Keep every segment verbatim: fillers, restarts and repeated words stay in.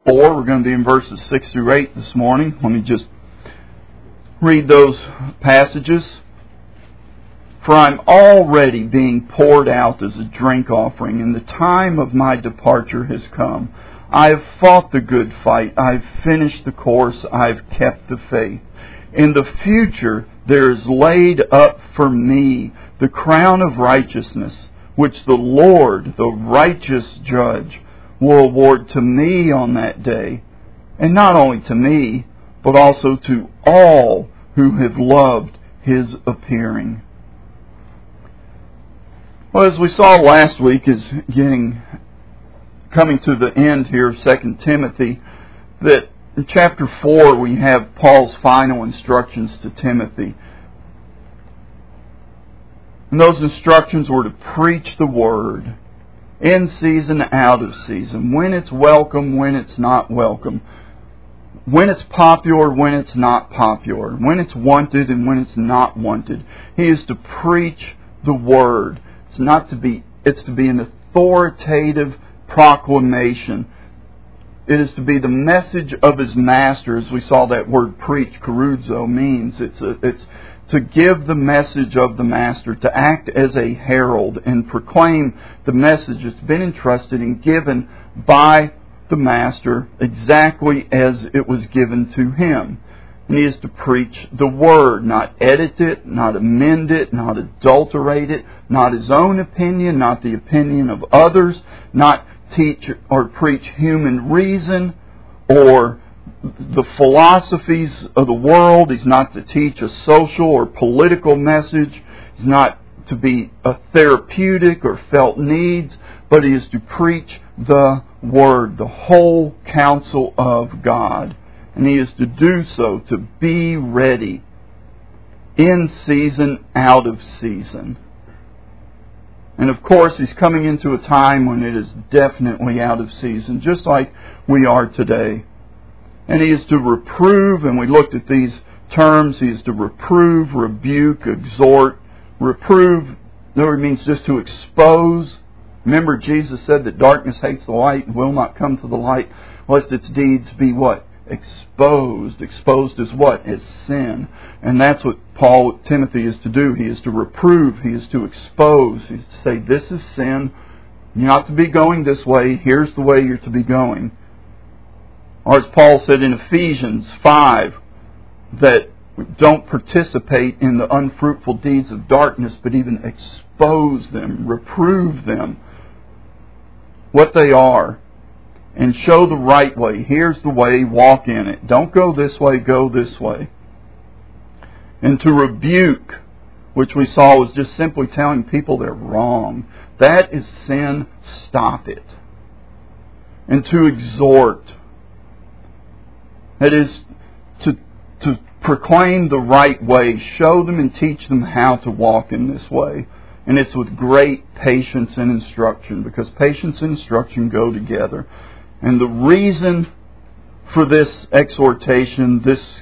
four. We're going to be in verses six through eight this morning. Let me just read those passages. For I'm already being poured out as a drink offering, and the time of my departure has come. I have fought the good fight. I have finished the course. I have kept the faith. In the future there is laid up for me the crown of righteousness, which the Lord, the righteous judge, will award to me on that day. And not only to me, but also to all who have loved His appearing. Well, as we saw last week, is getting coming to the end here of Second Timothy, that in chapter four we have Paul's final instructions to Timothy. And those instructions were to preach the Word, in season, out of season, when it's welcome, when it's not welcome, when it's popular, when it's not popular, when it's wanted and when it's not wanted. He is to preach the Word. It's not to be, it's to be an authoritative proclamation. It is to be the message of His Master, as we saw that word preach, keruzo, means. It's a, it's to give the message of the Master, to act as a herald and proclaim the message that's been entrusted and given by the Master exactly as it was given to Him. And He is to preach the Word, not edit it, not amend it, not adulterate it, not His own opinion, not the opinion of others, not teach or preach human reason or the philosophies of the world. He's not to teach a social or political message. He's not to be a therapeutic or felt needs, but He is to preach the Word, the whole counsel of God. And He is to do so, to be ready, in season, out of season. And of course, He's coming into a time when it is definitely out of season, just like we are today. And He is to reprove, and we looked at these terms. He is to reprove, rebuke, exhort. Reprove, literally means just to expose. Remember, Jesus said that darkness hates the light and will not come to the light, lest its deeds be what? Exposed. Exposed as what? As sin. And that's what Paul, Timothy is to do. He is to reprove. He is to expose. He is to say, this is sin. You're not to be going this way. Here's the way you're to be going. Or as Paul said in Ephesians five, that don't participate in the unfruitful deeds of darkness, but even expose them, reprove them, what they are, and show the right way. Here's the way, walk in it. Don't go this way, go this way. And to rebuke, which we saw was just simply telling people they're wrong. That is sin, stop it. And to exhort, that is to, to proclaim the right way, show them and teach them how to walk in this way. And it's with great patience and instruction, because patience and instruction go together. And the reason for this exhortation, this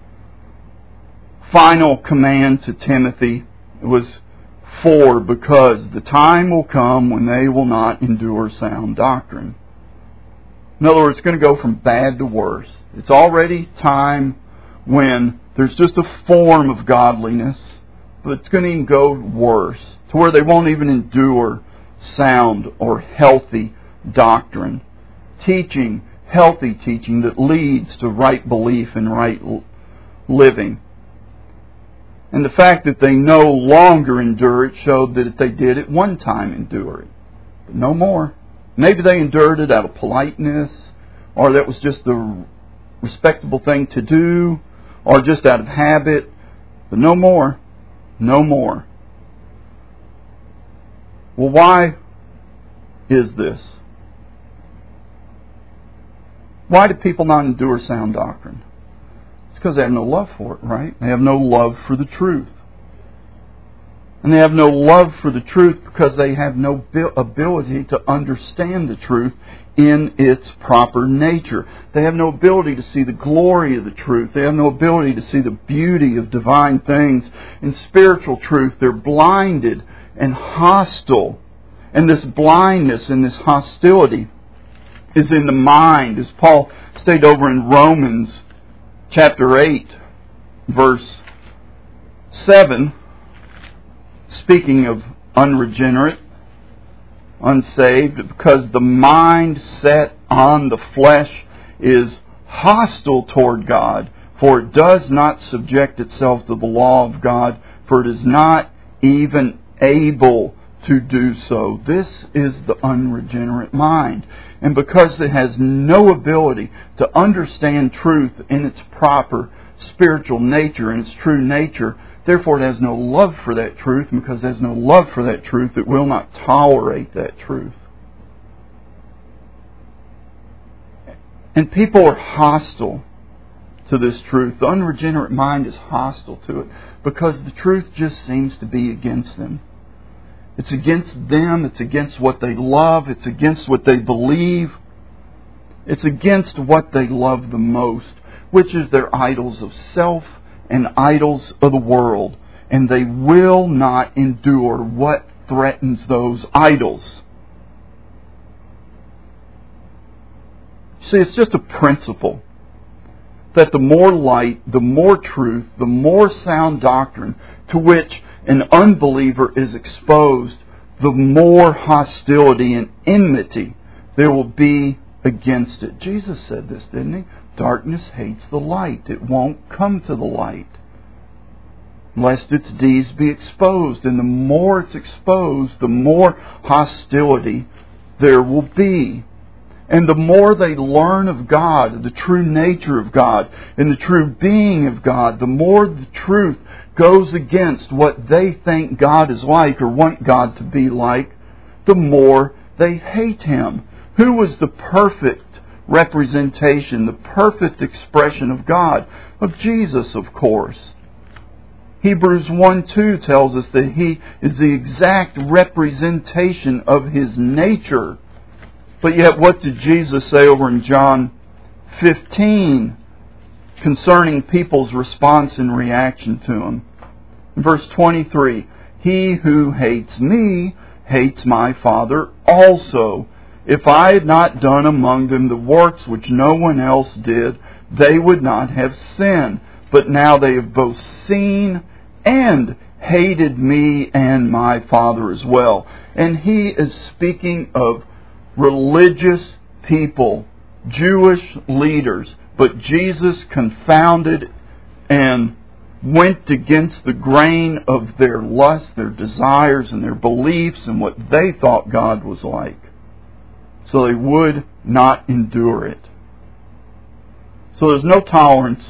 final command to Timothy, was for because the time will come when they will not endure sound doctrine. In other words, it's going to go from bad to worse. It's already time when there's just a form of godliness, but it's going to even go worse, to where they won't even endure sound or healthy doctrine. Teaching, healthy teaching that leads to right belief and right living. And the fact that they no longer endure it showed that if they did at one time endure it, but no more. Maybe they endured it out of politeness, or that was just the respectable thing to do, or just out of habit, but no more. No more. Well, why is this? Why do people not endure sound doctrine? It's because they have no love for it, right? They have no love for the truth. And they have no love for the truth because they have no ability to understand the truth in its proper nature. They have no ability to see the glory of the truth. They have no ability to see the beauty of divine things. In spiritual truth, they're blinded and hostile. And this blindness and this hostility is in the mind, as Paul stated over in Romans chapter eight, verse seven, speaking of unregenerate, unsaved, because the mind set on the flesh is hostile toward God, for it does not subject itself to the law of God, for it is not even able to do so. This is the unregenerate mind. And because it has no ability to understand truth in its proper spiritual nature, in its true nature, therefore it has no love for that truth, and because it has no love for that truth, it will not tolerate that truth. And people are hostile to this truth. The unregenerate mind is hostile to it because the truth just seems to be against them. It's against them. It's against what they love. It's against what they believe. It's against what they love the most, which is their idols of self and idols of the world. And they will not endure what threatens those idols. See, it's just a principle that the more light, the more truth, the more sound doctrine to which an unbeliever is exposed, the more hostility and enmity there will be against it. Jesus said this, didn't he? Darkness hates the light. It won't come to the light, lest its deeds be exposed. And the more it's exposed, the more hostility there will be. And the more they learn of God, the true nature of God, and the true being of God, the more the truth goes against what they think God is like or want God to be like, the more they hate Him. Who was the perfect representation, the perfect expression of God? Of Jesus, of course. Hebrews one two tells us that He is the exact representation of His nature. But yet, what did Jesus say over in John fifteen concerning people's response and reaction to Him? In verse twenty-three, He who hates me hates my Father also. If I had not done among them the works which no one else did, they would not have sinned. But now they have both seen and hated me and my Father as well. And He is speaking of religious people, Jewish leaders, but Jesus confounded and went against the grain of their lusts, their desires, and their beliefs, and what they thought God was like. So they would not endure it. So there's no tolerance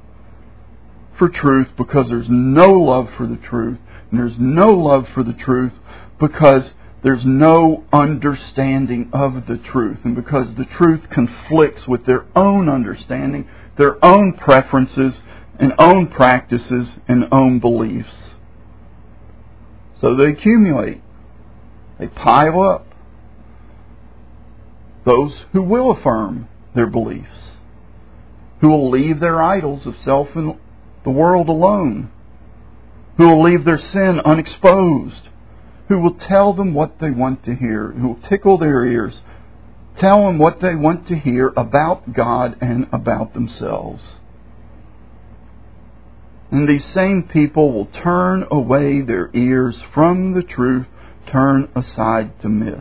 for truth because there's no love for the truth, and there's no love for the truth because there's no understanding of the truth, and because the truth conflicts with their own understanding, their own preferences, and own practices, and own beliefs. So they accumulate. They pile up. Those who will affirm their beliefs, who will leave their idols of self and the world alone, who will leave their sin unexposed, who will tell them what they want to hear, who will tickle their ears, tell them what they want to hear about God and about themselves. And these same people will turn away their ears from the truth, turn aside to myths.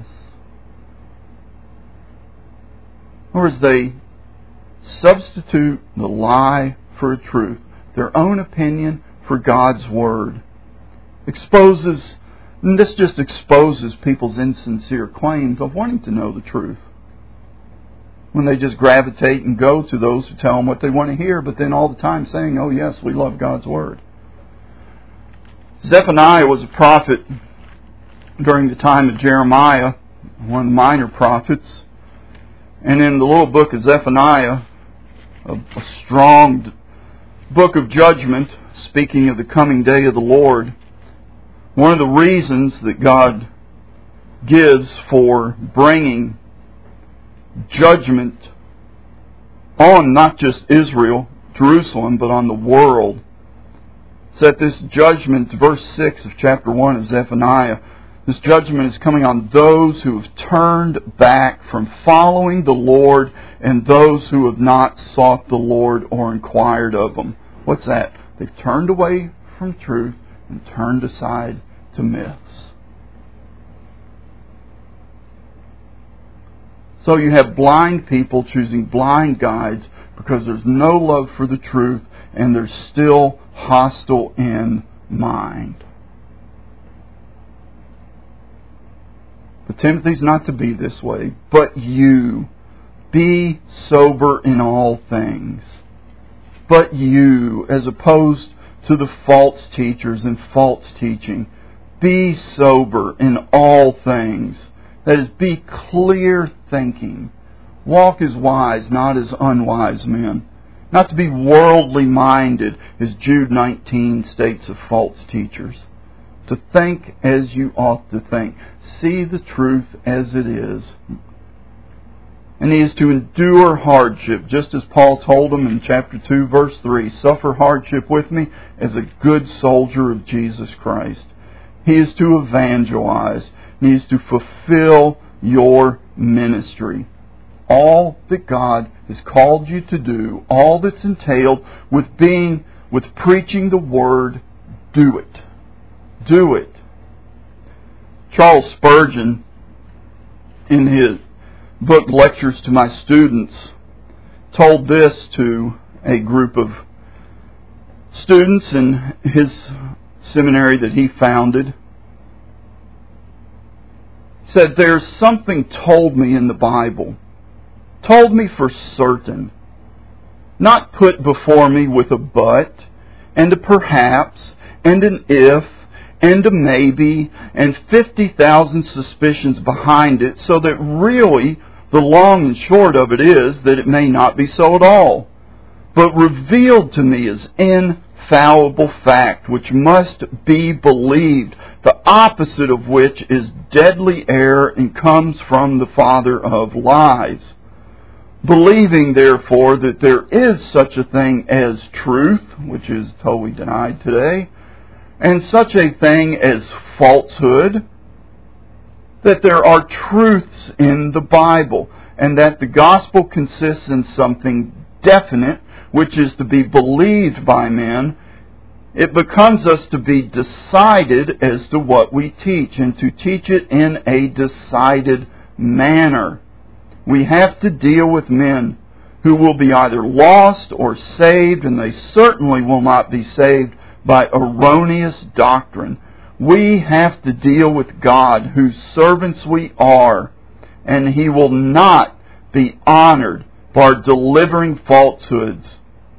Or as they substitute the lie for a truth, their own opinion for God's Word, exposes And this just exposes people's insincere claims of wanting to know the truth. When they just gravitate and go to those who tell them what they want to hear, but then all the time saying, oh yes, we love God's Word. Zephaniah was a prophet during the time of Jeremiah, one of the minor prophets. And in the little book of Zephaniah, a, a strong book of judgment, speaking of the coming day of the Lord, one of the reasons that God gives for bringing judgment on not just Israel, Jerusalem, but on the world, is that this judgment, verse six of chapter one of Zephaniah, This judgment is coming on those who have turned back from following the Lord and those who have not sought the Lord or inquired of Him. What's that? They've turned away from truth and turned aside to myths. So you have blind people choosing blind guides because there's no love for the truth and they're still hostile in mind. But Timothy's not to be this way. But you, be sober in all things. But you, as opposed to the false teachers and false teaching, be sober in all things. That is, be clear thinking. Walk as wise, not as unwise men. Not to be worldly minded, as Jude nineteen states of false teachers. To think as you ought to think. See the truth as it is. And he is to endure hardship, just as Paul told them in chapter two, verse three. Suffer hardship with me as a good soldier of Jesus Christ. He is to evangelize. And he is to fulfill your ministry. All that God has called you to do, all that's entailed with being, with preaching the Word, do it. Do it. Charles Spurgeon, in his book Lectures to My Students, told this to a group of students in his seminary that he founded. He said, "There's something told me in the Bible, told me for certain, not put before me with a but, and a perhaps, and an if, and a maybe, and fifty thousand suspicions behind it, so that really the long and short of it is that it may not be so at all, but revealed to me as infallible fact, which must be believed, the opposite of which is deadly error and comes from the father of lies. Believing, therefore, that there is such a thing as truth," which is totally denied today, "and such a thing as falsehood, that there are truths in the Bible, and that the gospel consists in something definite, which is to be believed by men, it becomes us to be decided as to what we teach, and to teach it in a decided manner. We have to deal with men who will be either lost or saved, and they certainly will not be saved by erroneous doctrine. We have to deal with God, whose servants we are, and He will not be honored by delivering falsehoods.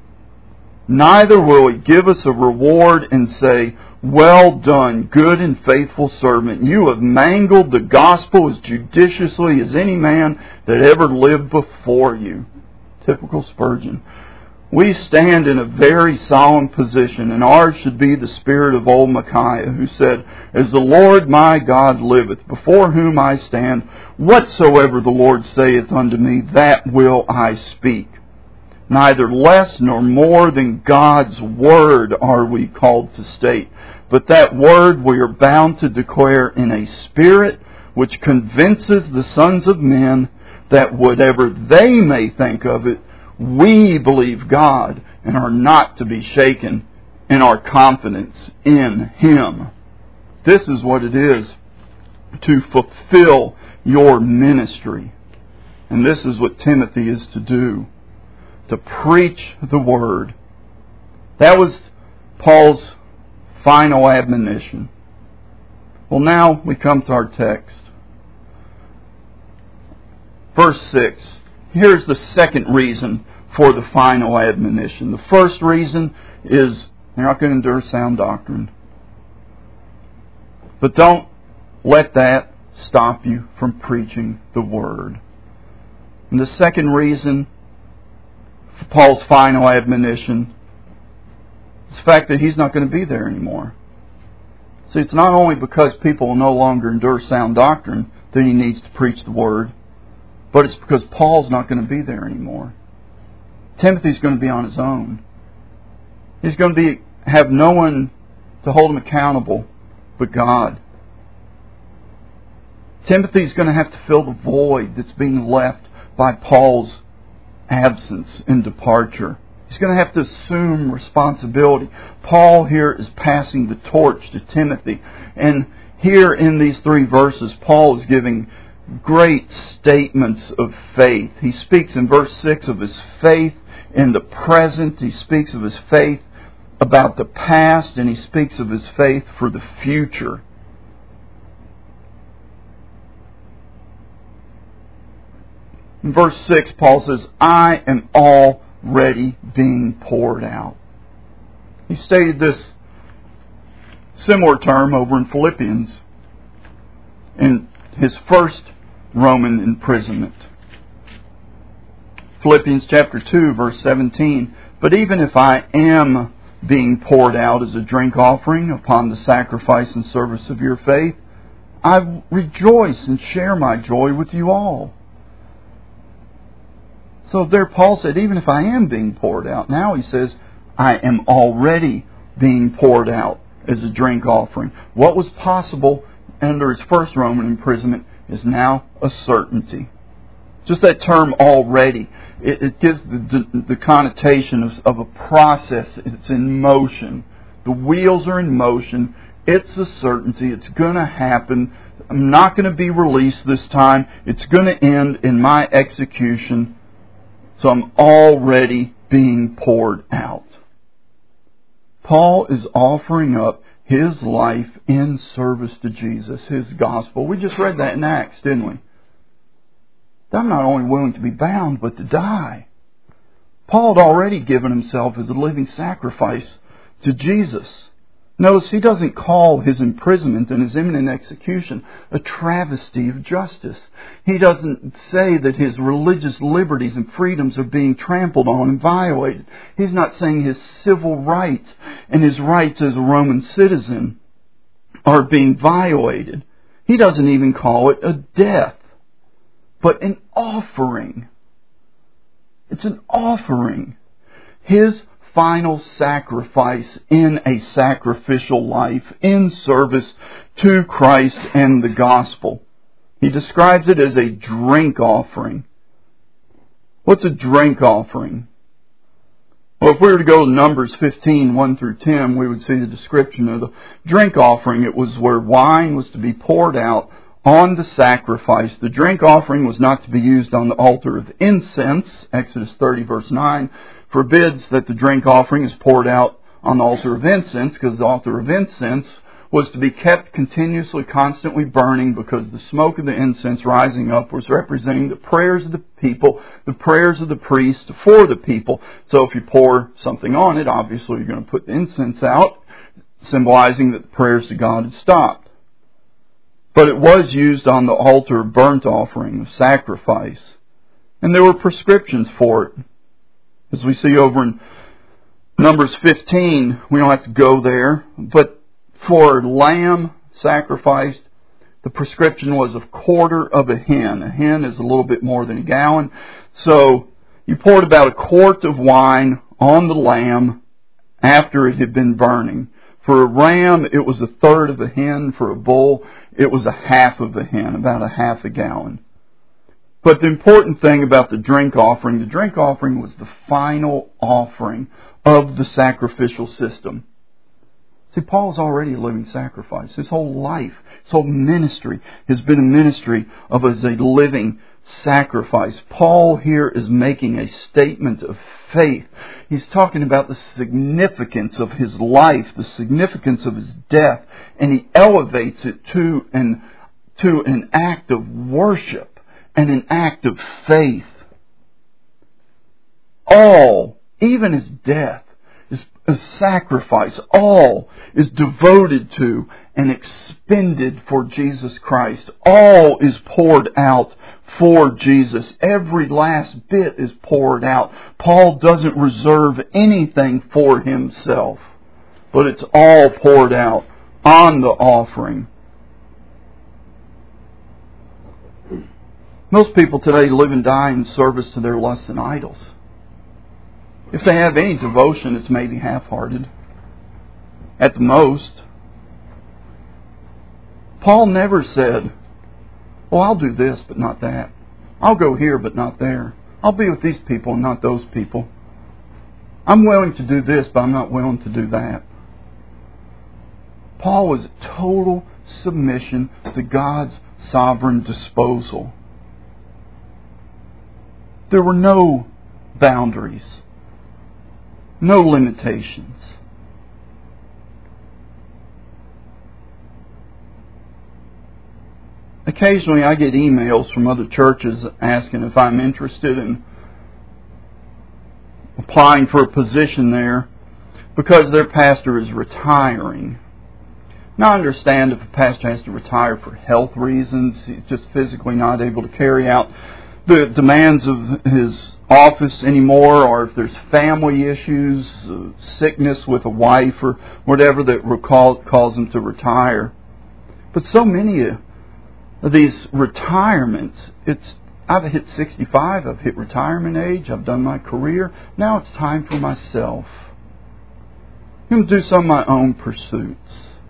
Neither will He give us a reward and say, 'Well done, good and faithful servant. You have mangled the gospel as judiciously as any man that ever lived before you.'" Typical Spurgeon. We stand in a very solemn position, and ours should be the spirit of old Micaiah, who said, "As the Lord my God liveth, before whom I stand, whatsoever the Lord saith unto me, that will I speak." Neither less nor more than God's Word are we called to state, but that Word we are bound to declare in a spirit which convinces the sons of men that whatever they may think of it, we believe God and are not to be shaken in our confidence in Him. This is what it is to fulfill your ministry. And this is what Timothy is to do, to preach the Word. That was Paul's final admonition. Well, now we come to our text. Verse six. Here's the second reason for the final admonition. The first reason is you're not going to endure sound doctrine. But don't let that stop you from preaching the Word. And the second reason for Paul's final admonition is the fact that he's not going to be there anymore. See, it's not only because people will no longer endure sound doctrine that he needs to preach the Word, but it's because Paul's not going to be there anymore. Timothy's going to be on his own. He's going to be have no one to hold him accountable but God. Timothy's going to have to fill the void that's being left by Paul's absence and departure. He's going to have to assume responsibility. Paul here is passing the torch to Timothy. And here in these three verses, Paul is giving great statements of faith. He speaks in verse six of his faith in the present. He speaks of his faith about the past, and he speaks of his faith for the future. In verse six, Paul says, I am already being poured out. He stated this similar term over in Philippians in his first Roman imprisonment. Philippians chapter two, verse seventeen. But even if I am being poured out as a drink offering upon the sacrifice and service of your faith, I rejoice and share my joy with you all. So there Paul said, even if I am being poured out, now he says, I am already being poured out as a drink offering. What was possible under his first Roman imprisonment is now a certainty. Just that term already, it, it gives the, the, the connotation of, of a process. It's in motion. The wheels are in motion. It's a certainty. It's going to happen. I'm not going to be released this time. It's going to end in my execution. So I'm already being poured out. Paul is offering up his life in service to Jesus, his gospel. We just read that in Acts, didn't we? I'm not only willing to be bound, but to die. Paul had already given himself as a living sacrifice to Jesus. Notice he doesn't call his imprisonment and his imminent execution a travesty of justice. He doesn't say that his religious liberties and freedoms are being trampled on and violated. He's not saying his civil rights and his rights as a Roman citizen are being violated. He doesn't even call it a death, but an offering. It's an offering. His final sacrifice in a sacrificial life in service to Christ and the gospel. He describes it as a drink offering. What's a drink offering? Well, if we were to go to Numbers fifteen, one through ten, we would see the description of the drink offering. It was where wine was to be poured out on the sacrifice. The drink offering was not to be used on the altar of incense. Exodus thirty, verse nine, forbids that the drink offering is poured out on the altar of incense, because the altar of incense was to be kept continuously, constantly burning, because the smoke of the incense rising up was representing the prayers of the people, the prayers of the priest for the people. So if you pour something on it, obviously you're going to put the incense out, symbolizing that the prayers to God had stopped. But it was used on the altar of burnt offering, of sacrifice. And there were prescriptions for it. As we see over in Numbers fifteen, we don't have to go there, but for lamb sacrificed, the prescription was a quarter of a hin. A hin is a little bit more than a gallon. So you poured about a quart of wine on the lamb after it had been burning. For a ram, it was a third of a hin. For a bull, it was a half of a hin, about a half a gallon. But the important thing about the drink offering, the drink offering was the final offering of the sacrificial system. See, Paul's already a living sacrifice. His whole life, his whole ministry has been a ministry of as a living sacrifice. Paul here is making a statement of faith. He's talking about the significance of his life, the significance of his death, and he elevates it to an, to an act of worship and an act of faith. All, even his death, is a sacrifice. All is devoted to and expended for Jesus Christ. All is poured out for Jesus. Every last bit is poured out. Paul doesn't reserve anything for himself, but it's all poured out on the offering. Most people today live and die in service to their lusts and idols. If they have any devotion, it's maybe half-hearted. At the most. Paul never said, Well, I'll do this, but not that. I'll go here, but not there. I'll be with these people and not those people. I'm willing to do this, but I'm not willing to do that. Paul was total submission to God's sovereign disposal. There were no boundaries, no limitations. Occasionally I get emails from other churches asking if I'm interested in applying for a position there because their pastor is retiring. Now I understand if a pastor has to retire for health reasons, he's just physically not able to carry out the demands of his office anymore, or if there's family issues, uh, sickness with a wife or whatever that recall, cause him to retire. But so many of these retirements, it's I've hit sixty-five, I've hit retirement age, I've done my career, now it's time for myself. I'm going to do some of my own pursuits.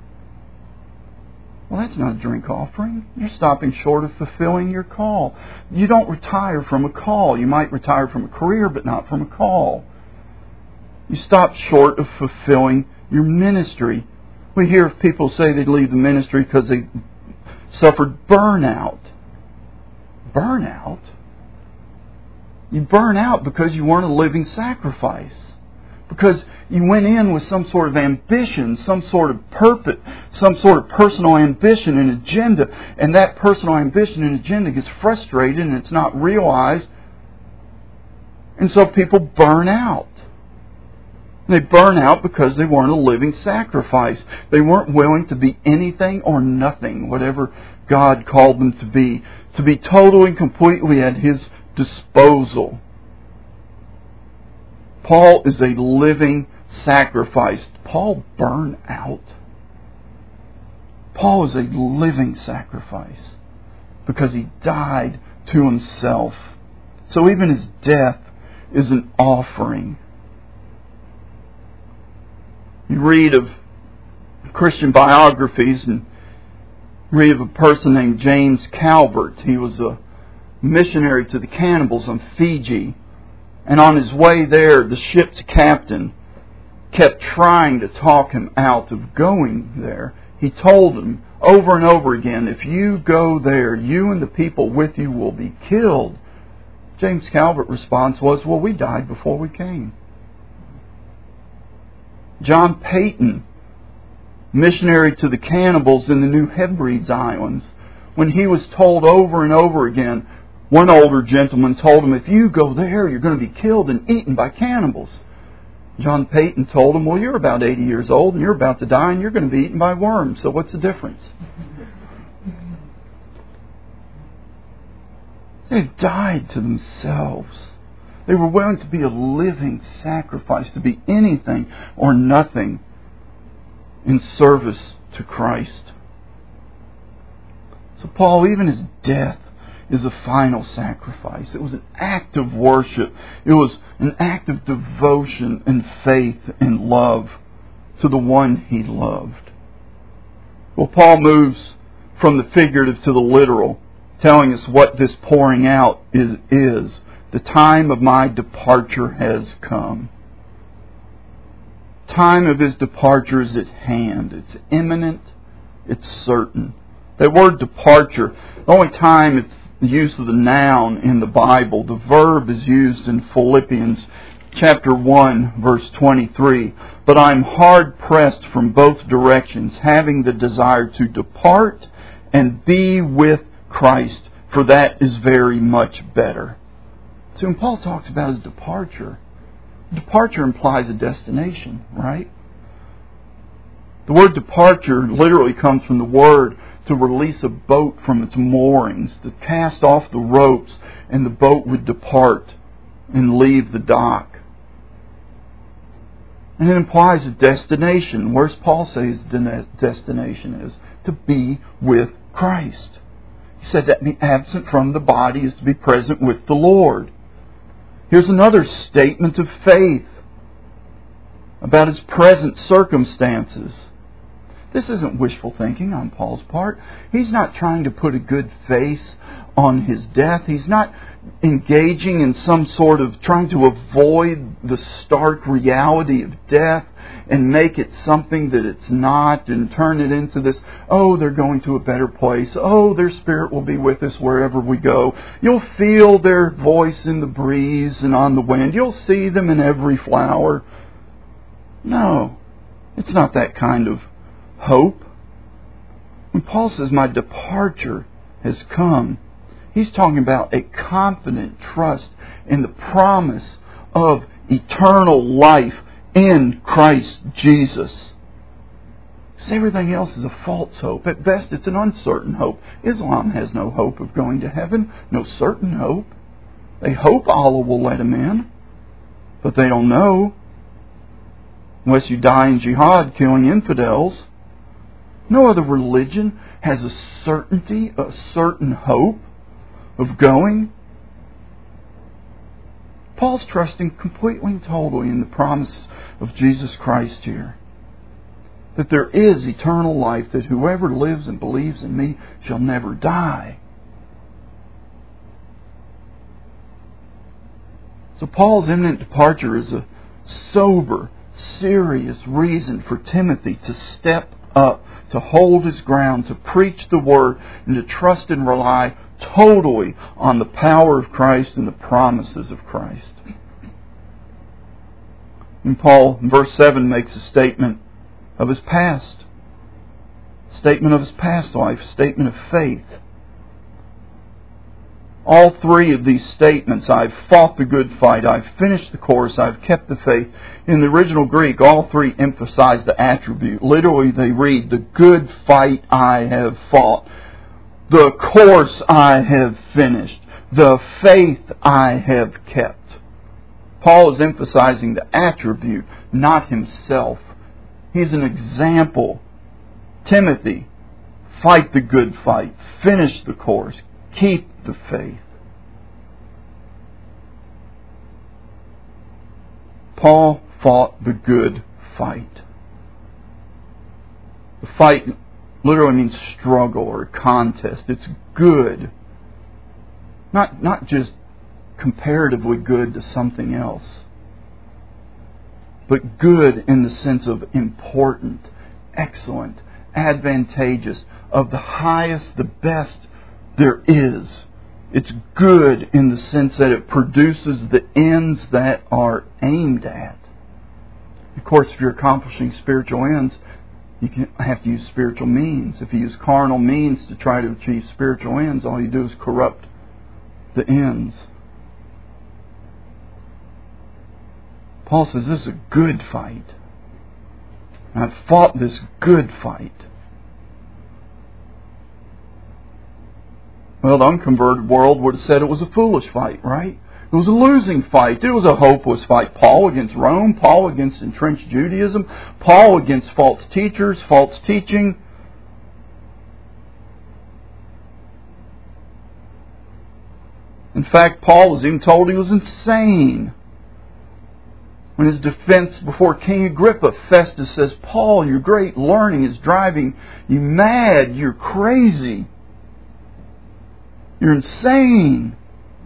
Well, that's not a drink offering. You're stopping short of fulfilling your call. You don't retire from a call. You might retire from a career, but not from a call. You stop short of fulfilling your ministry. We hear of people say they leave the ministry because they suffered burnout. Burnout? You burn out because you weren't a living sacrifice. Because you went in with some sort of ambition, some sort of purpose, some sort of personal ambition and agenda, and that personal ambition and agenda gets frustrated and it's not realized. And so people burn out. They burn out because they weren't a living sacrifice. They weren't willing to be anything or nothing, whatever God called them to be. To be totally and completely at His disposal. Paul is a living sacrifice. Paul burned out. Paul is a living sacrifice because he died to himself. So even his death is an offering. You read of Christian biographies and read of a person named James Calvert. He was a missionary to the cannibals on Fiji. And on his way there, the ship's captain kept trying to talk him out of going there. He told him over and over again, if you go there, you and the people with you will be killed. James Calvert's response was, well, we died before we came. John Peyton, missionary to the cannibals in the New Hebrides Islands, when he was told over and over again, one older gentleman told him, if you go there, you're going to be killed and eaten by cannibals. John Peyton told him, well, you're about eighty years old and you're about to die and you're going to be eaten by worms, so what's the difference? They died to themselves. They were willing to be a living sacrifice, to be anything or nothing in service to Christ. So Paul, even his death, is a final sacrifice. It was an act of worship. It was an act of devotion and faith and love to the one he loved. Well, Paul moves from the figurative to the literal, telling us what this pouring out is. is. The time of my departure has come. Time of his departure is at hand. It's imminent. It's certain. That word departure, the only time it's the use of the noun in the Bible, the verb is used in Philippians chapter one, verse twenty-three. But I'm hard pressed from both directions, having the desire to depart and be with Christ, for that is very much better. So when Paul talks about his departure, departure implies a destination, right? The word departure literally comes from the word to release a boat from its moorings, to cast off the ropes, and the boat would depart and leave the dock. And it implies a destination. Where's Paul say his destination is? To be with Christ. He said that be absent from the body is to be present with the Lord. Here's another statement of faith about his present circumstances. This isn't wishful thinking on Paul's part. He's not trying to put a good face on his death. He's not engaging in some sort of trying to avoid the stark reality of death and make it something that it's not and turn it into this, oh, they're going to a better place. Oh, their spirit will be with us wherever we go. You'll feel their voice in the breeze and on the wind. You'll see them in every flower. No, it's not that kind of hope. When Paul says, my departure has come, he's talking about a confident trust in the promise of eternal life in Christ Jesus. Because everything else is a false hope. At best, it's an uncertain hope. Islam has no hope of going to heaven, no certain hope. They hope Allah will let them in, but they don't know. Unless you die in jihad killing infidels. No other religion has a certainty, a certain hope of going. Paul's trusting completely and totally in the promise of Jesus Christ here. That there is eternal life, that whoever lives and believes in me shall never die. So Paul's imminent departure is a sober, serious reason for Timothy to step up, to hold his ground, to preach the Word, and to trust and rely totally on the power of Christ and the promises of Christ. And Paul, in verse seven, makes a statement of his past. Statement of his past life, statement of faith. All three of these statements, I've fought the good fight, I've finished the course, I've kept the faith. In the original Greek, all three emphasize the attribute. Literally, they read, the good fight I have fought. The course I have finished. The faith I have kept. Paul is emphasizing the attribute, not himself. He's an example. Timothy, fight the good fight. Finish the course. Keep the faith. Paul fought the good fight. The fight literally means struggle or contest. It's good. Not, not just comparatively good to something else, but good in the sense of important, excellent, advantageous, of the highest, the best there is. It's good in the sense that it produces the ends that are aimed at. Of course, if you're accomplishing spiritual ends, you can have to use spiritual means. If you use carnal means to try to achieve spiritual ends, all you do is corrupt the ends. Paul says this is a good fight. And I've fought this good fight. Well, the unconverted world would have said it was a foolish fight, right? It was a losing fight. It was a hopeless fight. Paul against Rome, Paul against entrenched Judaism, Paul against false teachers, false teaching. In fact, Paul was even told he was insane. When his defense before King Agrippa, Festus says, Paul, your great learning is driving you mad. You're crazy. You're insane.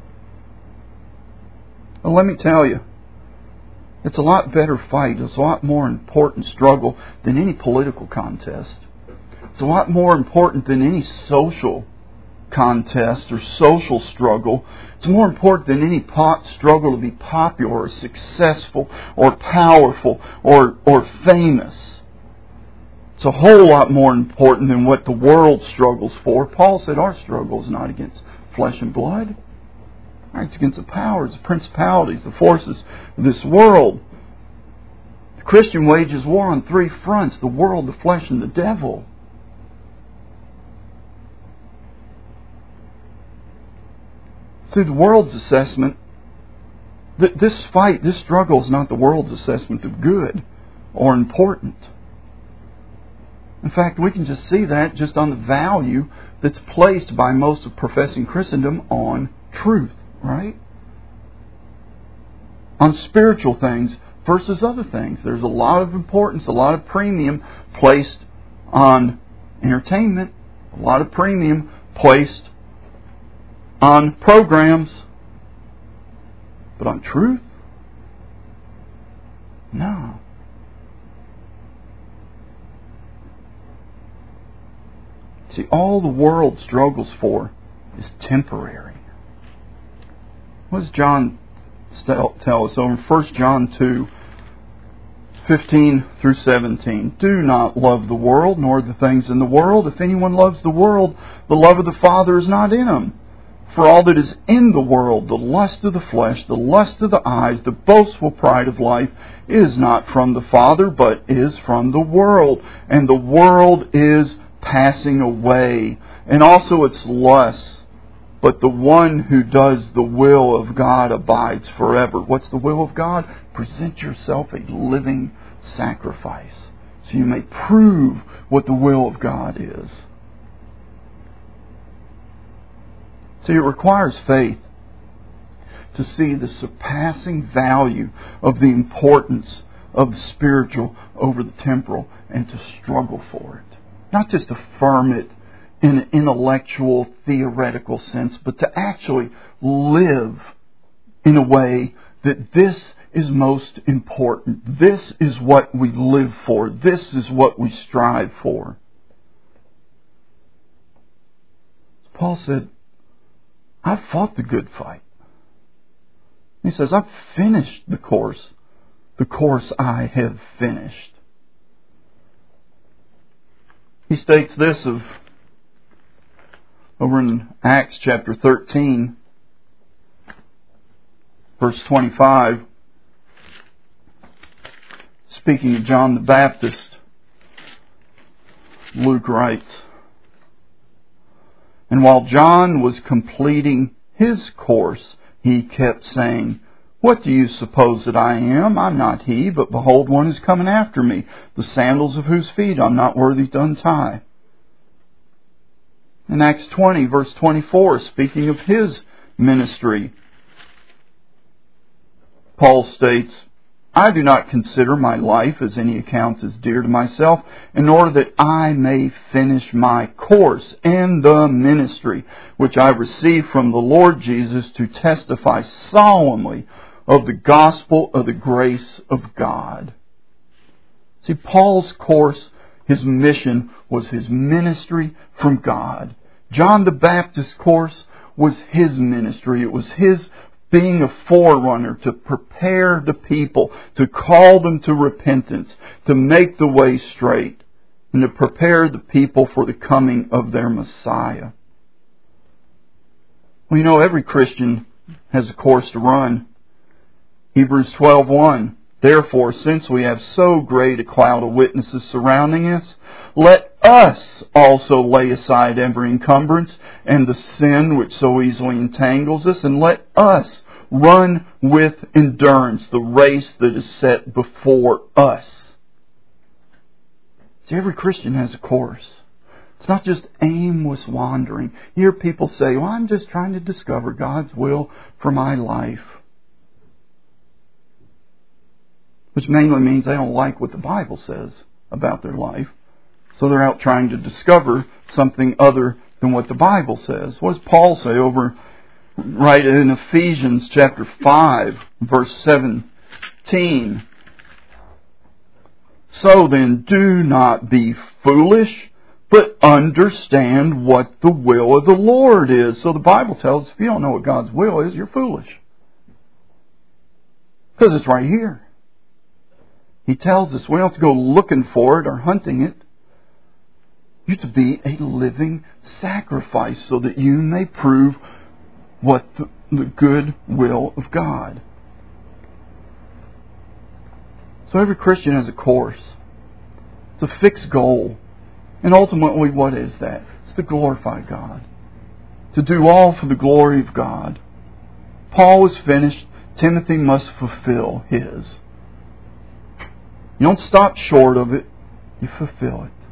Well, let me tell you, it's a lot better fight. It's a lot more important struggle than any political contest. It's a lot more important than any social contest or social struggle. It's more important than any pot struggle to be popular or successful or powerful or, or famous. It's a whole lot more important than what the world struggles for. Paul said our struggle is not against flesh and blood. It's against the powers, the principalities, the forces of this world. The Christian wages war on three fronts: the world, the flesh, and the devil. Through the world's assessment, this fight, this struggle is not the world's assessment of good or important. In fact, we can just see that just on the value that's placed by most of professing Christendom on truth, right? On spiritual things versus other things. There's a lot of importance, a lot of premium placed on entertainment, a lot of premium placed on programs. But on truth? No. See, all the world struggles for is temporary. What does John tell us over in First John two, fifteen through seventeen? Do not love the world, nor the things in the world. If anyone loves the world, the love of the Father is not in him. For all that is in the world, the lust of the flesh, the lust of the eyes, the boastful pride of life, is not from the Father, but is from the world. And the world is passing away, and also its lusts. But the one who does the will of God abides forever. What's the will of God? Present yourself a living sacrifice, so you may prove what the will of God is. See, it requires faith to see the surpassing value of the importance of the spiritual over the temporal and to struggle for it. Not just affirm it in an intellectual, theoretical sense, but to actually live in a way that this is most important. This is what we live for. This is what we strive for. Paul said, I've fought the good fight. He says, I've finished the course. The course I have finished. He states this of over in Acts chapter thirteen, verse twenty-five, speaking of John the Baptist, Luke writes, and while John was completing his course, he kept saying, what do you suppose that I am? I'm not he, but behold, one is coming after me, the sandals of whose feet I'm not worthy to untie. In Acts twenty, verse twenty-four, speaking of his ministry, Paul states, I do not consider my life as any account as dear to myself, in order that I may finish my course and the ministry which I received from the Lord Jesus to testify solemnly of the gospel of the grace of God. See, Paul's course, his mission, was his ministry from God. John the Baptist's course was his ministry. It was his being a forerunner to prepare the people, to call them to repentance, to make the way straight, and to prepare the people for the coming of their Messiah. Well, you know, every Christian has a course to run. Hebrews twelve one. Therefore, since we have so great a cloud of witnesses surrounding us, let us also lay aside every encumbrance and the sin which so easily entangles us, and let us run with endurance the race that is set before us. See, every Christian has a course. It's not just aimless wandering. You hear people say, well, I'm just trying to discover God's will for my life. Which mainly means they don't like what the Bible says about their life. So they're out trying to discover something other than what the Bible says. What does Paul say over right in Ephesians chapter five, verse seventeen? So then, do not be foolish, but understand what the will of the Lord is. So the Bible tells us if you don't know what God's will is, you're foolish. Because it's right here. He tells us we don't have to go looking for it or hunting it. You're to be a living sacrifice so that you may prove what the, the good will of God. So every Christian has a course. It's a fixed goal. And ultimately, what is that? It's to glorify God. To do all for the glory of God. Paul was finished. Timothy must fulfill his. You don't stop short of it. You fulfill it.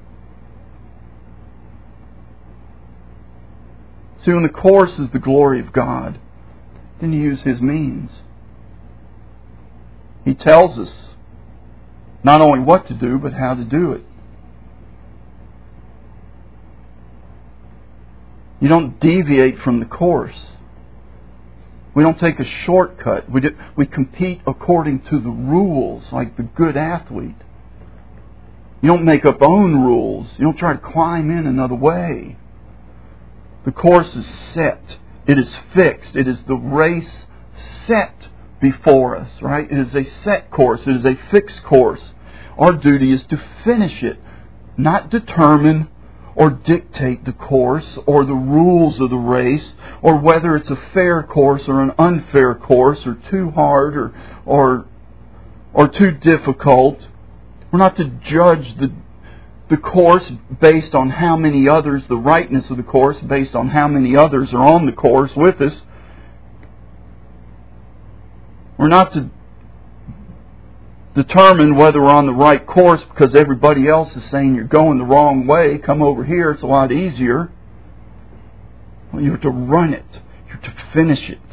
See, when the course is the glory of God, then you use His means. He tells us not only what to do, but how to do it. You don't deviate from the course. We don't take a shortcut. We do, we compete according to the rules, like the good athlete. You don't make up own rules. You don't try to climb in another way. The course is set. It is fixed. It is the race set before us, right? It is a set course. It is a fixed course. Our duty is to finish it, not determine or dictate the course or the rules of the race, or whether it's a fair course or an unfair course, or too hard or or or too difficult. We're not to judge the the course based on how many others, the rightness of the course based on how many others are on the course with us. We're not to determine whether we're on the right course because everybody else is saying you're going the wrong way. Come over here, it's a lot easier. Well, you're to run it. You're to finish it.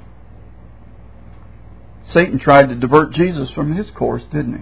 Satan tried to divert Jesus from his course, didn't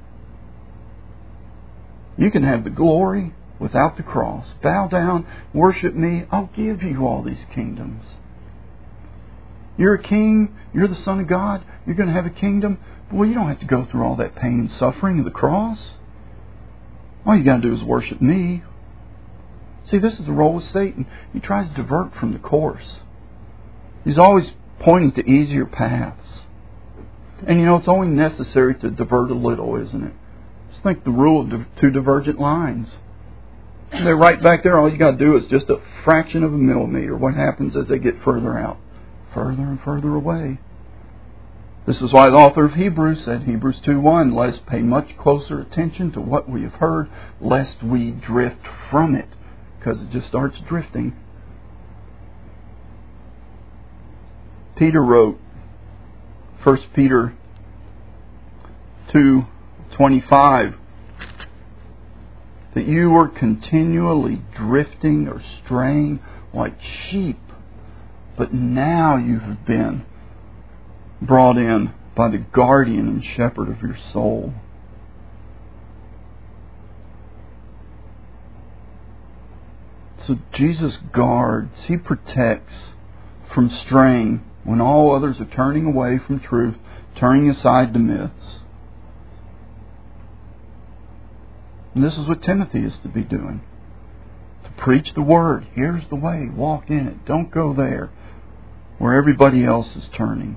he? You can have the glory without the cross. Bow down, worship me, I'll give you all these kingdoms. You're a king, you're the Son of God, you're going to have a kingdom. Well, you don't have to go through all that pain and suffering of the cross. All you got to do is worship me. See, this is the role of Satan. He tries to divert from the course. He's always pointing to easier paths. And you know, it's only necessary to divert a little, isn't it? Just think the rule of two divergent lines. They're right back there. All you got to do is just a fraction of a millimeter. What happens as they get further out? Further and further away. This is why the author of Hebrews said, Hebrews two one, let us pay much closer attention to what we have heard, lest we drift from it, because it just starts drifting. Peter wrote, First Peter two twenty-five, that you were continually drifting or straying like sheep, but now you have been brought in by the guardian and shepherd of your soul. So Jesus guards, He protects from straying when all others are turning away from truth, turning aside to myths. And this is what Timothy is to be doing. To preach the Word. Here's the way. Walk in it. Don't go there where everybody else is turning.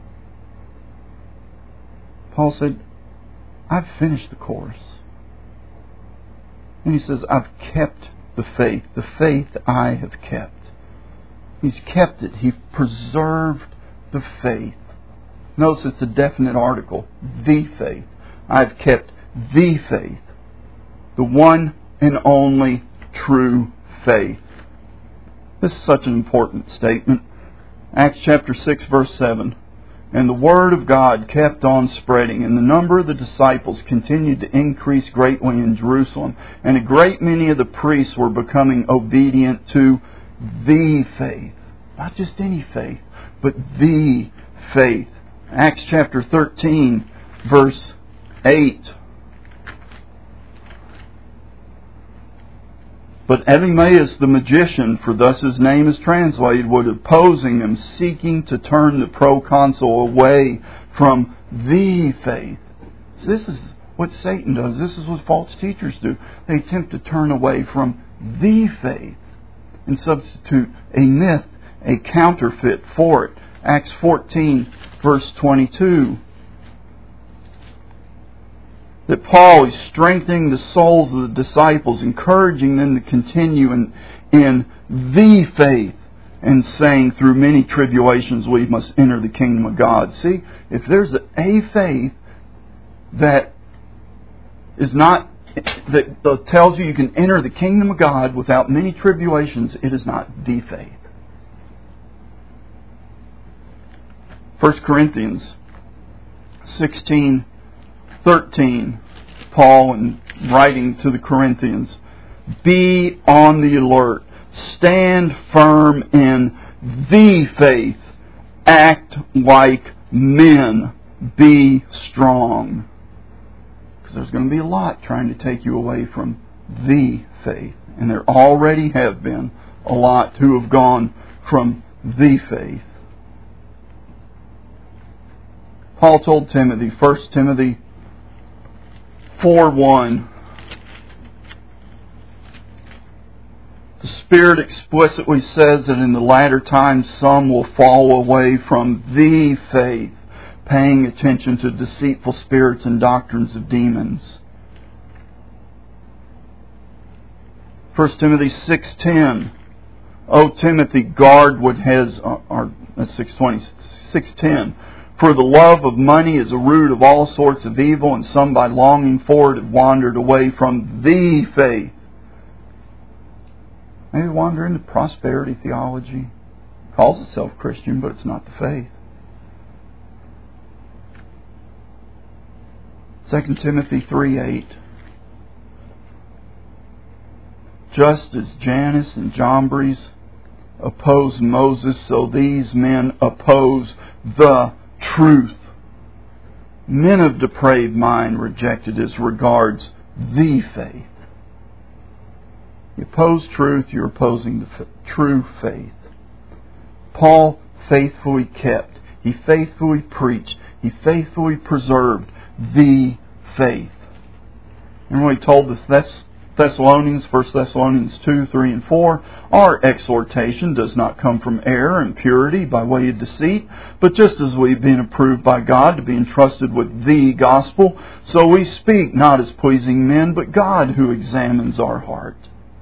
Paul said, I've finished the course. And he says, I've kept the faith. The faith I have kept. He's kept it. He preserved the faith. Notice it's a definite article. The faith. I've kept the faith. The one and only true faith. This is such an important statement. Acts chapter six verse seven. And the word of God kept on spreading, and the number of the disciples continued to increase greatly in Jerusalem. And a great many of the priests were becoming obedient to the faith. Not just any faith, but the faith. Acts chapter thirteen, verse eight. But Elymas the magician, for thus his name is translated, was opposing him, seeking to turn the proconsul away from the faith. So this is what Satan does. This is what false teachers do. They attempt to turn away from the faith and substitute a myth, a counterfeit for it. Acts fourteen, verse twenty-two. That Paul is strengthening the souls of the disciples, encouraging them to continue in, in the faith, and saying, through many tribulations we must enter the kingdom of God. See, if there's a faith that is not, that tells you you can enter the kingdom of God without many tribulations, it is not the faith. First Corinthians sixteen thirteen, Paul, in writing to the Corinthians, be on the alert, stand firm in the faith, act like men, be strong. Because there's going to be a lot trying to take you away from the faith, and there already have been a lot who have gone from the faith. Paul told Timothy, First Timothy four one, the Spirit explicitly says that in the latter times some will fall away from the faith, paying attention to deceitful spirits and doctrines of demons. First Timothy six ten, O Timothy, guard what has, or six twenty, six ten, for the love of money is a root of all sorts of evil, and some by longing for it have wandered away from the faith. Maybe wander into prosperity theology. Calls itself Christian, but it's not the faith. Second Timothy three eight. Just as Jannes and Jambres opposed Moses, so these men oppose the truth. Men of depraved mind rejected as regards the faith. You oppose truth, you're opposing the f- true faith. Paul faithfully kept, he faithfully preached, he faithfully preserved the faith. And when he told us that's Thessalonians, First Thessalonians two, three, and four, our exhortation does not come from error and purity by way of deceit, but just as we've been approved by God to be entrusted with the gospel, so we speak not as pleasing men, but God who examines our heart.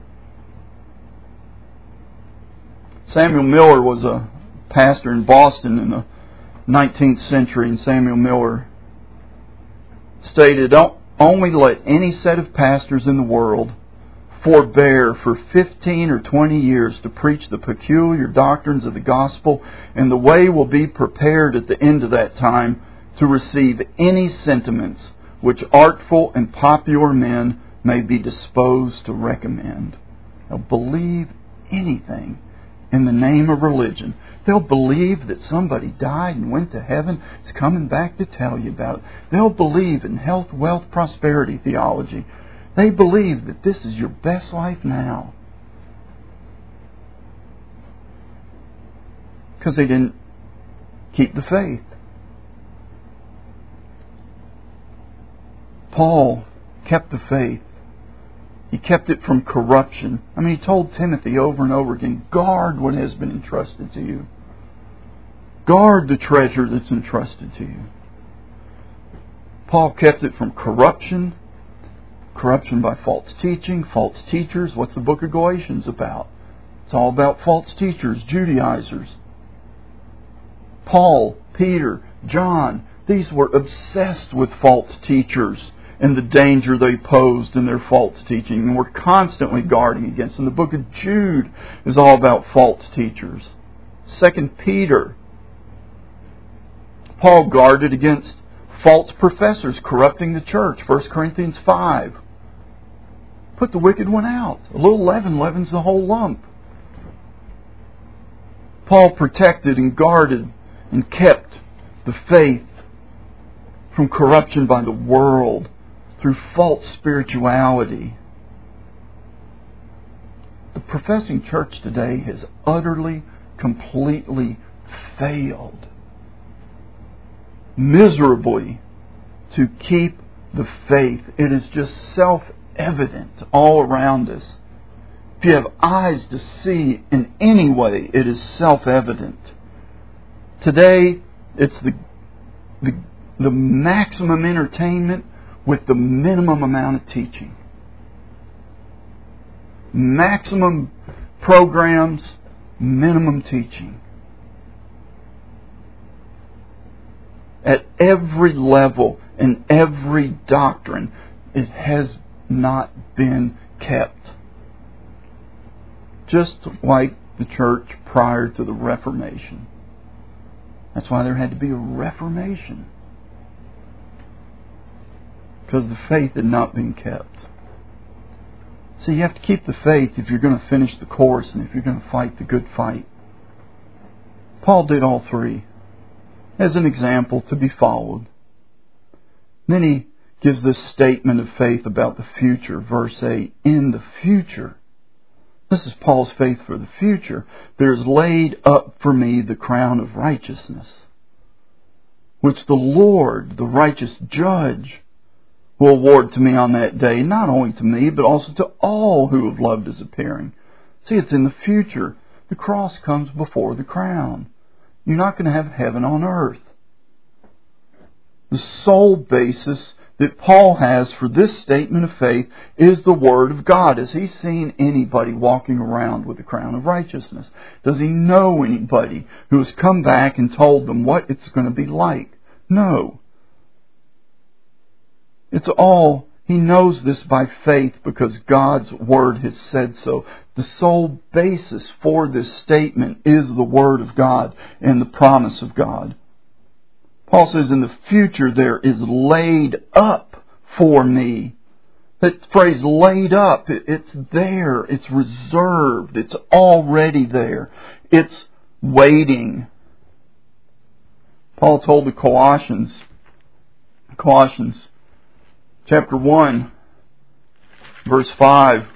Samuel Miller was a pastor in Boston in the nineteenth century, and Samuel Miller stated, only let any set of pastors in the world forbear for fifteen or twenty years to preach the peculiar doctrines of the gospel, and the way will be prepared at the end of that time to receive any sentiments which artful and popular men may be disposed to recommend. They'll believe anything in the name of religion. They'll believe that somebody died and went to heaven, is coming back to tell you about it. They'll believe in health, wealth, prosperity theology. They believe that this is your best life now. Because they didn't keep the faith. Paul kept the faith. He kept it from corruption. I mean, he told Timothy over and over again, guard what has been entrusted to you. Guard the treasure that's entrusted to you. Paul kept it from corruption. Corruption by false teaching, false teachers. What's the book of Galatians about? It's all about false teachers, Judaizers. Paul, Peter, John, these were obsessed with false teachers and the danger they posed in their false teaching, and were constantly guarding against. And the book of Jude is all about false teachers. Second Peter, Paul guarded against false professors corrupting the church. First Corinthians five. Put the wicked one out. A little leaven leavens the whole lump. Paul protected and guarded and kept the faith from corruption by the world through false spirituality. The professing church today has utterly, completely failed miserably to keep the faith. It is just self-evident all around us. If you have eyes to see in any way, it is self-evident. Today, it's the, the, the maximum entertainment with the minimum amount of teaching. Maximum programs, minimum teaching. At every level and every doctrine, it has not been kept. Just like the church prior to the Reformation. That's why there had to be a Reformation. Because the faith had not been kept. So you have to keep the faith if you're going to finish the course and if you're going to fight the good fight. Paul did all three as an example to be followed. Then he gives this statement of faith about the future. Verse eight, in the future, This is Paul's faith for the future. There is laid up for me the crown of righteousness, which the Lord, the righteous judge, will award to me on that day, not only to me, but also to all who have loved His appearing. See, it's in the future. The cross comes before the crown. You're not going to have heaven on earth. The sole basis that Paul has for this statement of faith is the Word of God. Has he seen anybody walking around with the crown of righteousness? Does he know anybody who has come back and told them what it's going to be like? No. It's all, he knows this by faith because God's Word has said so. The sole basis for this statement is the Word of God and the promise of God. Paul says in the future there is laid up for me. That phrase laid up, it's there, it's reserved, it's already there. It's waiting. Paul told the Colossians, Colossians chapter one, verse five,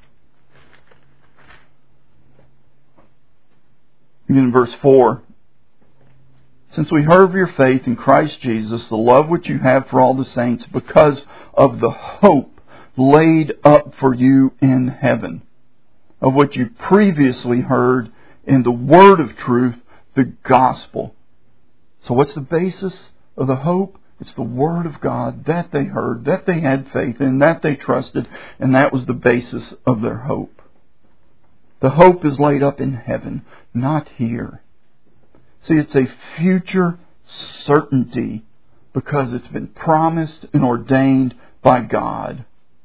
in verse four, since we heard of your faith in Christ Jesus, the love which you have for all the saints, because of the hope laid up for you in heaven, of what you previously heard in the word of truth, the gospel. So what's the basis of the hope? It's the Word of God that they heard, that they had faith in, that they trusted, and that was the basis of their hope. The hope is laid up in heaven, not here. See, it's a future certainty because it's been promised and ordained by God.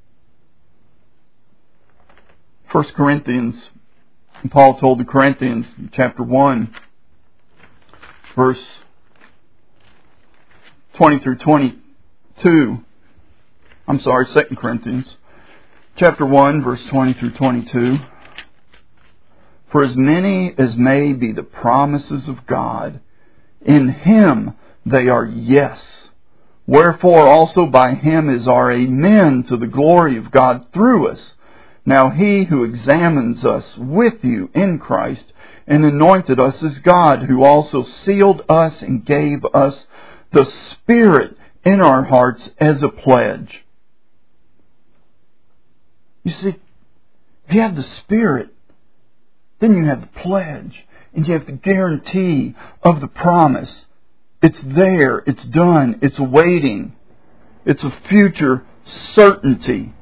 First Corinthians, Paul told the Corinthians, chapter one, verse twenty through twenty-two. I'm sorry, Second Corinthians, chapter one, verse twenty through twenty-two. For as many as may be the promises of God, in Him they are yes. Wherefore also by Him is our amen to the glory of God through us. Now He who examines us with you in Christ and anointed us is God, who also sealed us and gave us the Spirit in our hearts as a pledge. You see, if you have the Spirit, then you have the pledge, and you have the guarantee of the promise. It's there, it's done, it's waiting. It's a future certainty.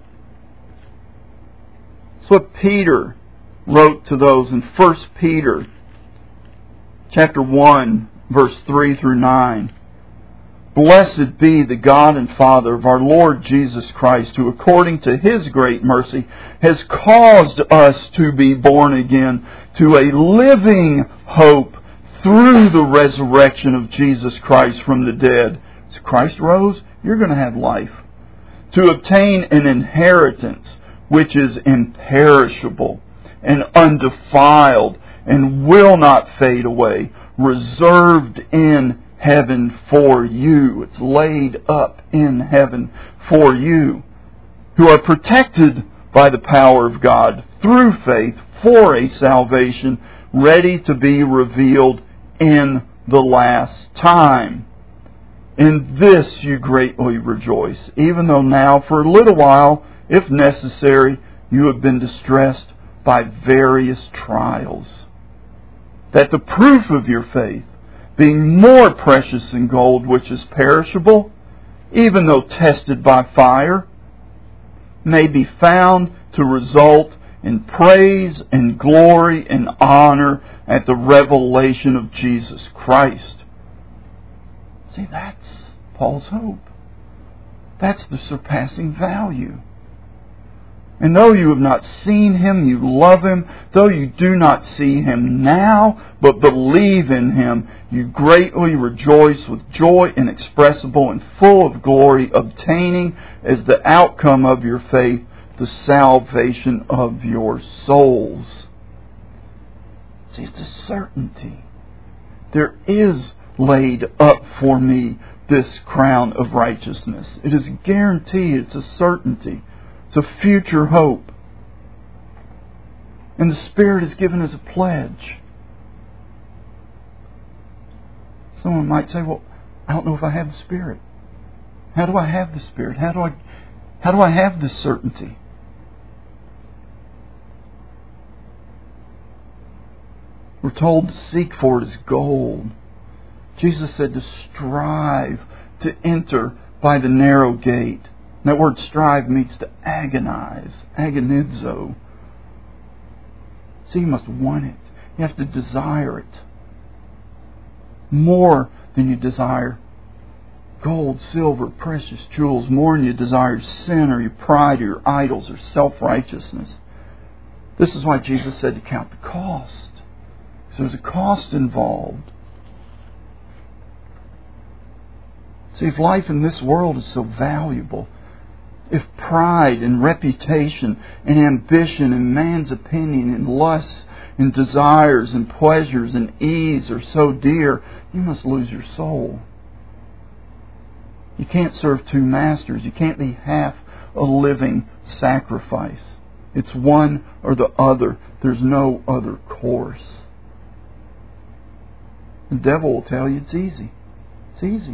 That's what Peter wrote to those in First Peter chapter one, verse three through nine. Blessed be the God and Father of our Lord Jesus Christ, who according to His great mercy has caused us to be born again to a living hope through the resurrection of Jesus Christ from the dead. As Christ rose, you're going to have life. To obtain an inheritance which is imperishable and undefiled and will not fade away, reserved in heaven for you. It's laid up in heaven for you, who are protected by the power of God through faith for a salvation ready to be revealed in the last time. In this you greatly rejoice, even though now for a little while, if necessary, you have been distressed by various trials, that the proof of your faith, being more precious than gold which is perishable, even though tested by fire, may be found to result in praise and glory and honor at the revelation of Jesus Christ. See, that's Paul's hope. That's the surpassing value. And though you have not seen Him, you love Him. Though you do not see Him now, but believe in Him, you greatly rejoice with joy inexpressible and full of glory, obtaining as the outcome of your faith the salvation of your souls. See, it's a certainty. There is laid up for me this crown of righteousness. It is a guarantee. It's a certainty. It's a future hope. And the Spirit is given as a pledge. Someone might say, well, I don't know if I have the Spirit. How do I have the Spirit? How do I, how do I have this certainty? We're told to seek for it as gold. Jesus said to strive to enter by the narrow gate. And that word strive means to agonize, agonizo. So you must want it. You have to desire it. More than you desire gold, silver, precious jewels. More than you desire sin or your pride or your idols or self-righteousness. This is why Jesus said to count the cost. So there's a cost involved. See, if life in this world is so valuable, if pride and reputation and ambition and man's opinion and lusts and desires and pleasures and ease are so dear, you must lose your soul. You can't serve two masters. You can't be half a living sacrifice. It's one or the other. There's no other course. The devil will tell you it's easy. It's easy.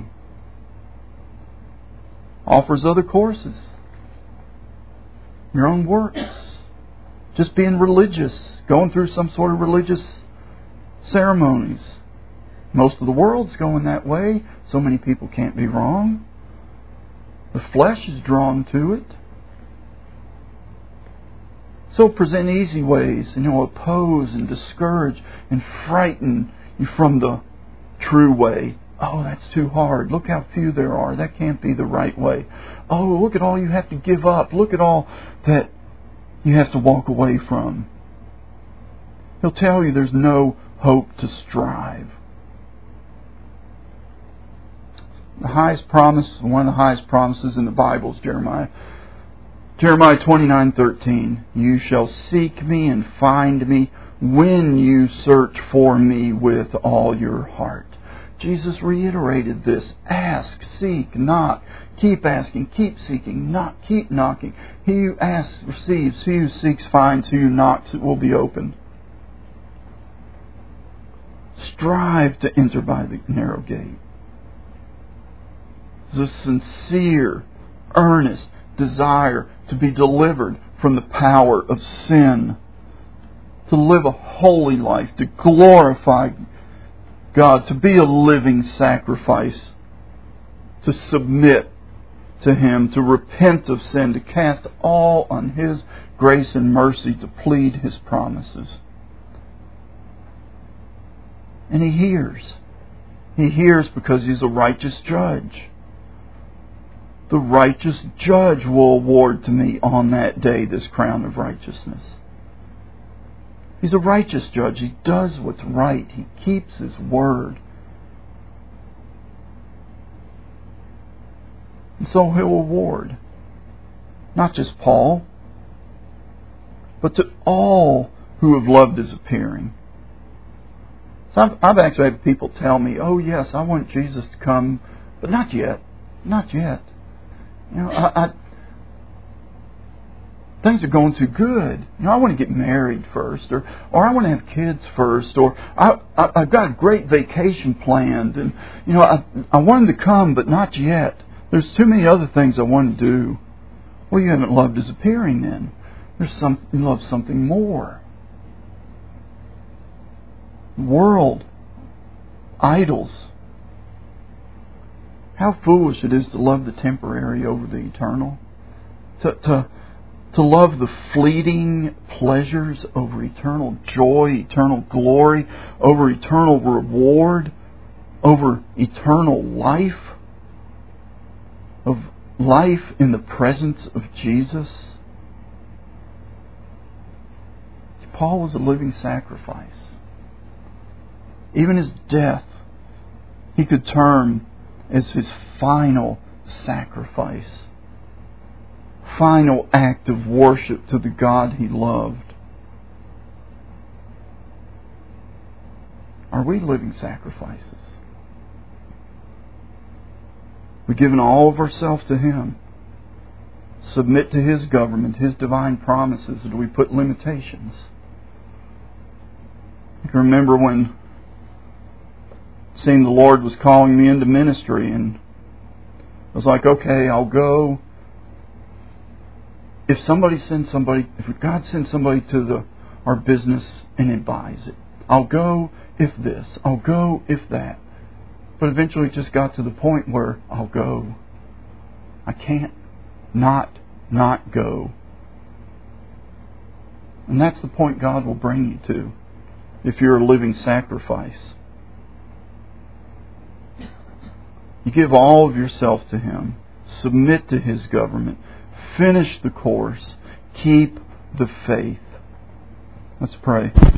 Offers other courses. Your own works. Just being religious. Going through some sort of religious ceremonies. Most of the world's going that way. So many people can't be wrong. The flesh is drawn to it. So present easy ways, and you'll oppose and discourage and frighten you from the true way. Oh, that's too hard. Look how few there are. That can't be the right way. Oh, look at all you have to give up. Look at all that you have to walk away from. He'll tell you there's no hope to strive. The highest promise, one of the highest promises in the Bible is Jeremiah. Jeremiah twenty-nine thirteen. You shall seek me and find me when you search for me with all your heart. Jesus reiterated this. Ask, seek, knock. Keep asking, keep seeking, knock, keep knocking. He who asks receives. He who seeks finds. He who knocks it will be opened. Strive to enter by the narrow gate. The sincere, earnest desire to be delivered from the power of sin. To live a holy life, to glorify God, to be a living sacrifice, to submit to Him, to repent of sin, to cast all on His grace and mercy, to plead His promises. And He hears. He hears because He's a righteous judge. The righteous judge will award to me on that day this crown of righteousness. He's a righteous judge. He does what's right. He keeps His word. And so He'll award not just Paul, but to all who have loved His appearing. So I've, I've actually had people tell me, oh yes, I want Jesus to come, but not yet. Not yet. You know, I... I Things are going too good. You know, I want to get married first, or or I want to have kids first, or I, I I've got a great vacation planned, and you know I I want him to come, but not yet. There's too many other things I want to do. Well, you haven't loved His appearing then. There's some you love something more. World, idols. How foolish it is to love the temporary over the eternal. To to To love the fleeting pleasures over eternal joy, eternal glory, over eternal reward, over eternal life, of life in the presence of Jesus. Paul was a living sacrifice. Even his death, he could term as his final sacrifice. Final act of worship to the God he loved. Are we living sacrifices? We've given all of ourselves to Him. Submit to His government, His divine promises, or do we put limitations? I can remember when it seemed the Lord was calling me into ministry, and I was like, okay, I'll go. If somebody sends somebody, if God sends somebody to the our business and advise it, I'll go if this, I'll go if that. But eventually it just got to the point where I'll go. I can't not, not go. And that's the point God will bring you to if you're a living sacrifice. You give all of yourself to Him. Submit to His government. Finish the course. Keep the faith. Let's pray.